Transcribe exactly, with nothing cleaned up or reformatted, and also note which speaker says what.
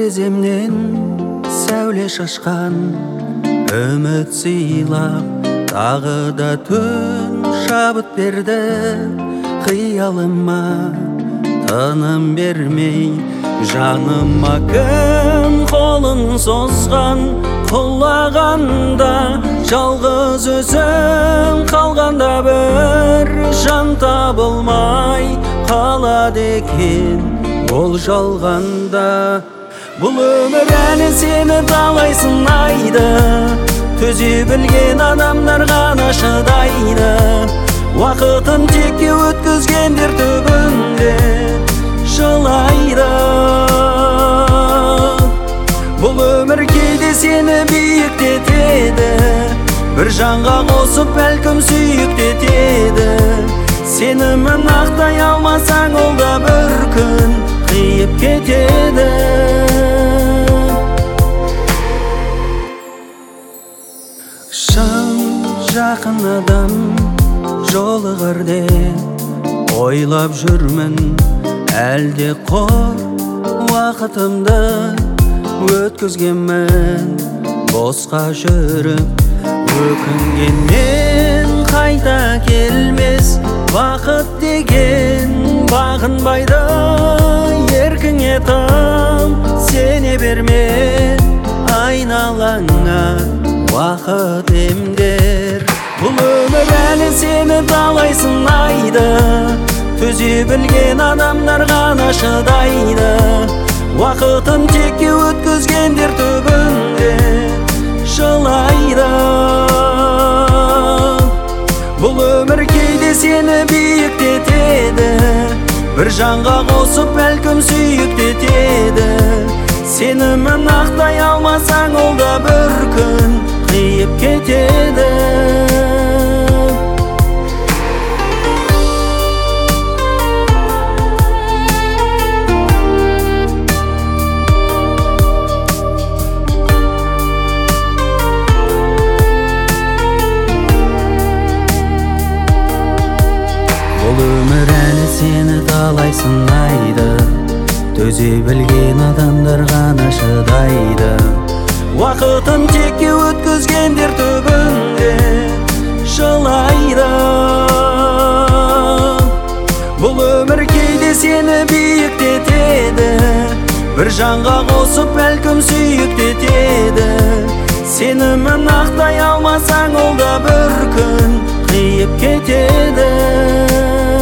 Speaker 1: тереземнен сәуле шашқан, үміт сыйлап тағы да түн шабыт берді. Қиялыма тыным бермей, жаныма кім қолын созған, құлағанда жалғыз өзім қалғанда бір жан табылмай қалады екен ол жалғанда. Бұл өмір әлі сені талай сынайды, төзе білген адамдар ғана шыдайды. Уақытын текке өткізгендер түбінде жылайды. Бұл өмір кейде сені биіктетеді, бір жанға қосып бәлкім сүйіктетеді. Сенімін ақтай алмасаң ол да бір күн қиып кетеді. Шын жақын адам жолығыр деп ойлап жүрмін, әлде қор уақытымды өткізгенмін босқа жүріп. Өкінгенмен қайта келмес, уақыт деген бағынбайды. Еркіңе тым сене берме, айналаңа уақыт емдер. Бұл өмір әлі сені талай сынайды, төзе білген адамдар ғана шыдайды. Уақытын текке өткізгендер түбінде жылайды. Бұл өмір кейде сені биіктетеді, бір жанға қосып бәлкім сүйіктетеді. Сенімін ақтай алмасаң ол да бір күн қиып кетеді. Бұл өмір әлі сені талай сынайды, төзе білген адамдар ғана шыдайды. Уақытын текке өткізгендер түбінде жылайды. Бұл өмір кейде сені биіктетеді, бір жанға қосып бәлкім сүйіктетеді. Сенімін ақтай алмасаң ол да бір күн қиып кетеді.